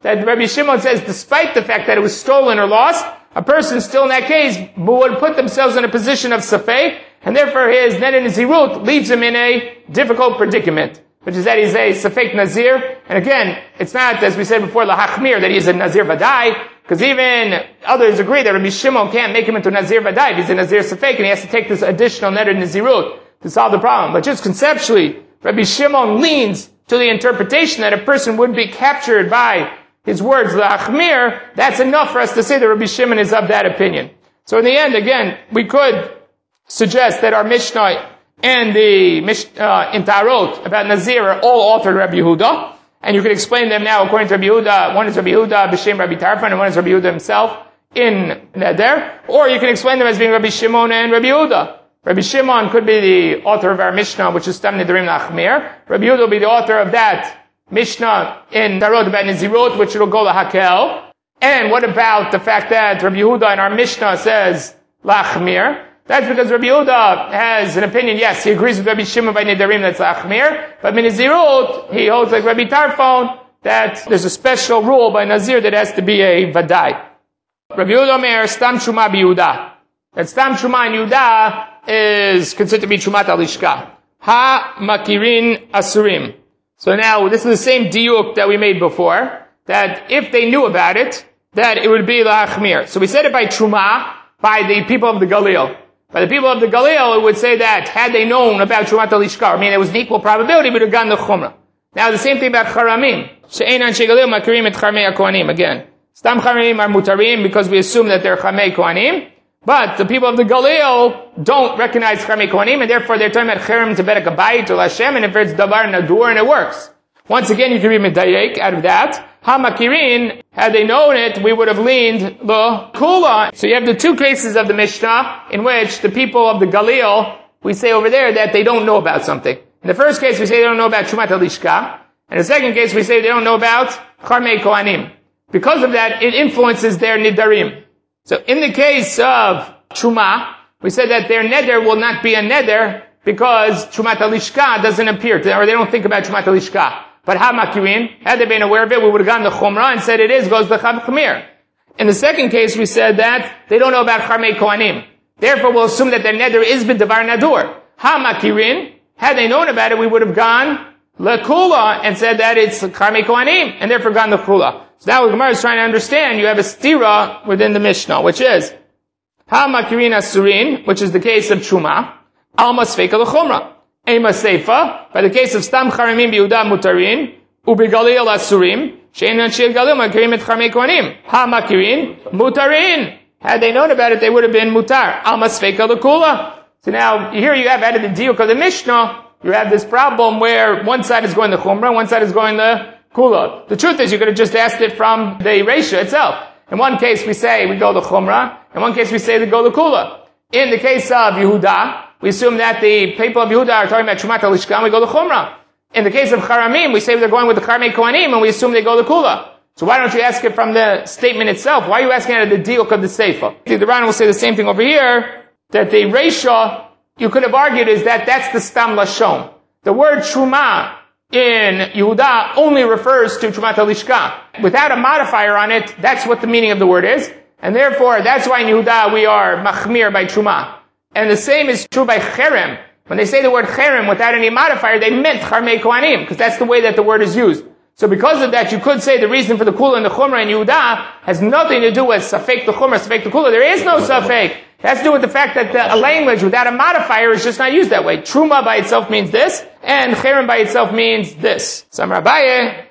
that Rabbi Shimon says, despite the fact that it was stolen or lost, a person still in that case would put themselves in a position of safek, and therefore his neder nazirut leaves him in a difficult predicament, which is that he's a safek nazir. And again, it's not, as we said before, lahachmir, that he's a nazir vadai, because even others agree that Rabbi Shimon can't make him into nazir vadai if he's a nazir safek, and he has to take this additional neder nazirut to solve the problem. But just conceptually, Rabbi Shimon leans to the interpretation that a person would be captured by his words, lahachmir. That's enough for us to say that Rabbi Shimon is of that opinion. So in the end, again, we could suggest that our Mishnah and the Mishnah in Tarot about Nazir are all authored Rabbi Yehuda, and you can explain them now according to Rabbi Yehuda. One is Rabbi Yehuda, B'Shem Rabbi Tarfon, and one is Rabbi Yehuda himself in Neder. Or you can explain them as being Rabbi Shimon and Rabbi Yehuda. Rabbi Shimon could be the author of our Mishnah, which is Stam Nidarim Lachmir. Rabbi Yehuda will be the author of that Mishnah in Tarot about Nazirut, which will go to Hakel. And what about the fact that Rabbi Yehuda in our Mishnah says Lachmir? That's because Rabbi Yehuda has an opinion, yes, he agrees with Rabbi Shimon by Nidarim, that's Lachmir. But in Nazirut, he holds like Rabbi Tarfon, that there's a special rule by Nazir that has to be a Vadai. Rabbi Yehuda Omer, Stam Shuma B'Yehuda. That Stam Shuma in Yehuda is considered to be Shumat Alishka. Ha Makirin Asurim. So now, this is the same diuk that we made before, that if they knew about it, that it would be Lachmir. So we said it by Truma, by the people of the Galil. By the people of the Galil, it would say that, had they known about Shumat Alishka, I mean, there was an equal probability, we would have gotten the Chumrah. Now, the same thing about Charamim. She'enan Shegalil Makirim et Charmei HaKohanim. Again, Stam Charamim are Mutarim, because we assume that they're Charmei Kohanim. But the people of the Galil don't recognize Charmei Kohanim, and therefore they're talking about Cherem to Bedek Abayit to Lashem, and if it's Davar Nadur, and it works. Once again, you can read Medayek out of that. Hamakirin, had they known it, we would have leaned the Kula. So you have the two cases of the Mishnah, in which the people of the Galil, we say over there that they don't know about something. In the first case, we say they don't know about Shumat Alishka. In the second case, we say they don't know about Charmei Kohanim. Because of that, it influences their Nidarim. So in the case of Truma, we said that their neder will not be a neder because Trumat Alishka doesn't appear to them, or they don't think about Trumat Alishka. But Hamakirin, had they been aware of it, we would have gone to Chumrah and said it is, goes to Chav Chmir. In the second case, we said that they don't know about Charmei Kohanim. Therefore, we'll assume that their neder is b'davar nadur. Hamakirin, had they known about it, we would have gone Lekula and said that it's Charmei Kohanim, and therefore gone to Kula. So now the Gemara is trying to understand, you have a stira within the Mishnah, which is, Ha-makirin asurin, which is the case of Truma, Alma Sfeika l'chumra. Ema Seifa, by the case of Stam Charamim B'Yehuda Mutarin, U'Begalil Asurim, She'enan Shir Galil Makirim et Charmei Kohanim. Ha-makirin, Mutarin. Had they known about it, they would have been Mutar. Alma Sfeika l'kula. So now, here you have added the diuk of the Mishnah, you have this problem where one side is going to Chumrah, one side is going to Kula. The truth is, you could have just asked it from the ratio itself. In one case, we say we go to Chumrah. In one case, we say we go to Kula. In the case of Yehuda, we assume that the people of Yehuda are talking about Shumat Alishka, and we go to Chumrah. In the case of Charamim, we say they're going with the Charmei Kohanim, and we assume they go to Kula. So why don't you ask it from the statement itself? Why are you asking it at the diuk of the Seifa? The Ran will say the same thing over here, that the ratio, you could have argued, is that that's the Stam Lashon. The word Truma in Yehuda only refers to Trumat Alishka. Without a modifier on it, that's what the meaning of the word is. And therefore, that's why in Yehuda we are machmir by Truma. And the same is true by Cherem. When they say the word Cherem without any modifier, they meant Charmei Kohanim, because that's the way that the word is used. So because of that, you could say the reason for the Kula and the Chumrah in Yehuda has nothing to do with Safek the Chumrah, Safek the Kula. There is no Safek. It has to do with the fact that a language without a modifier is just not used that way. Truma by itself means this, and Cherem by itself means this. Sam Rabbaye,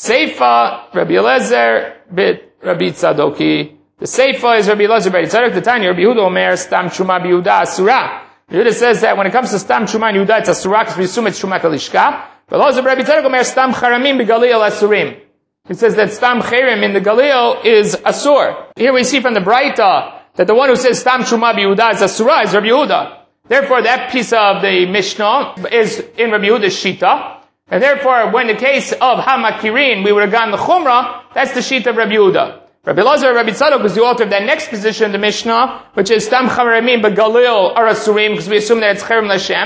Seifa, Rabbi Eliezer, bit Rabbi Tzadoki. The Seifa is Rabbi Eliezer, Rabbi Tzadok, the Tanya, Rabbi Yehuda Omer, Stam Truma B'Yehuda Asura. Yehuda says that when it comes to Stam Truma in Yehuda, it's Asura, because we assume it's Trumat Alishka. But also Rabbi Tzadok Omer, Stam Charamim B'Galil Asurim. He says that Stam Cherem in the Galil is Asur. Here we see from the Braita that the one who says Stam Truma B'Yehuda is Asura is Rabbi Yehuda. Therefore, that piece of the Mishnah is in Rabbi Yehuda's Shita. And therefore, when the case of Hamakirin, we would have gone the Chumrah, that's the Shita of Rabbi Yehuda. Rabbi Elazar, Rabbi Tzadok is the author of that next position in the Mishnah, which is Stam Charamim B'Galil are Asurim, because we assume that it's Cherem Lashem.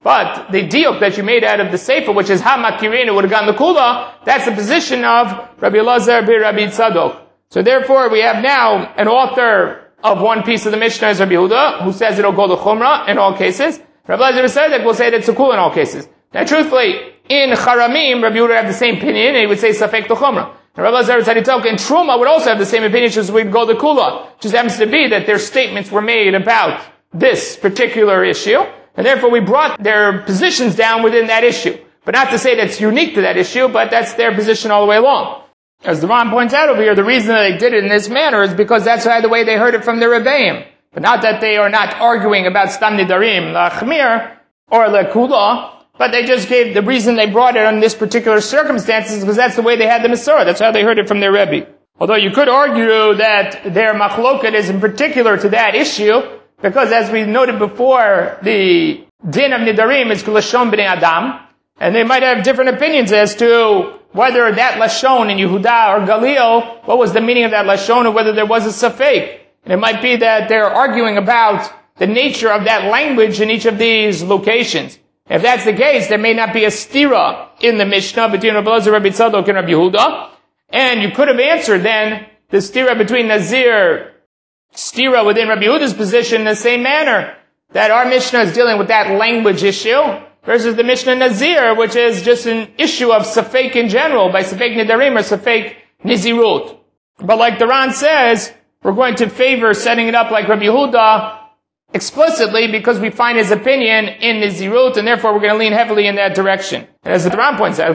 But the diuk that you made out of the sefer, which is ha-makirin, would have gotten the kula, that's the position of Rabbi Elazar bir Rabbi Tzadok. So therefore, we have now an author of one piece of the Mishnah is Rabbi Yehuda, who says it'll go to Chumrah in all cases. Rabbi Elazar Tzadok will say that it's a kula in all cases. Now truthfully, in Charamim, Rabbi Yehuda have the same opinion, and he would say Safek to Chumrah. And Rabbi Elazar Tzadok and Truma would also have the same opinion, just we'd go to kula. It just happens to be that their statements were made about this particular issue. And therefore we brought their positions down within that issue. But not to say that's unique to that issue, but that's their position all the way along. As the Ram points out over here, the reason that they did it in this manner is because that's the way they heard it from the Rebbeim. But not that they are not arguing about Stam Nidarim, Lachmir, or Lekula, but they just gave the reason they brought it on this particular circumstances because that's the way they had the Masorah. That's how they heard it from their Rebbe. Although you could argue that their machloket is in particular to that issue, because as we noted before, the din of Nidarim is Lashon B'nei Adam, and they might have different opinions as to whether that Lashon in Yehuda or Galil, what was the meaning of that Lashon, or whether there was a Safek. And it might be that they're arguing about the nature of that language in each of these locations. If that's the case, there may not be a stira in the Mishnah between Rabbi Elazar, Rabbi Tzadok, and Rabbi Yehuda. And you could have answered then the stira between Nazir, stira within Rabbi Yehuda's position in the same manner, that our Mishnah is dealing with that language issue, versus the Mishnah Nazir, which is just an issue of Safek in general, by Safek Nidarim or Safek Nizirut. But like the Ran says, we're going to favor setting it up like Rabbi Yehuda explicitly because we find his opinion in Nizirut, and therefore we're going to lean heavily in that direction. And as the Ran points out,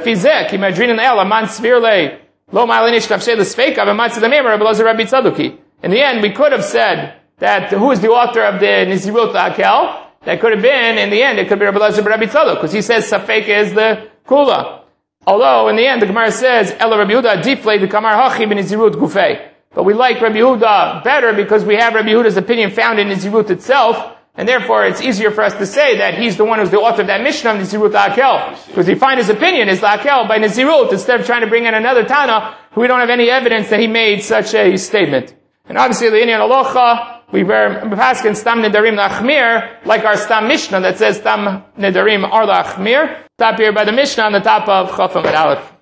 in the end, we could have said that who is the author of the Nizirut La'akel? That could have been, in the end, it could be Rabbi Elazar Rabbi Tzadok, because he says Safek is the Kula. Although, in the end, the Gemara says, Ela Rabbi Yehuda Difle the Kamar Hachi b'Nizirut Gufei. But we like Rabbi Yehuda better because we have Rabbi Yehuda's opinion found in Nizirut itself, and therefore it's easier for us to say that he's the one who's the author of that Mishnah of Nizirut La'akel. Because we find his opinion is La'akel by Nizirut, instead of trying to bring in another Tana, who we don't have any evidence that he made such a statement. And obviously, the Inyan Alocha, we were paskin Stam Nidarim Lachmir, like our Stam Mishnah that says Stam Nidarim are Lachmir. Stop here by the Mishnah on the top of Chaf Amud Aleph.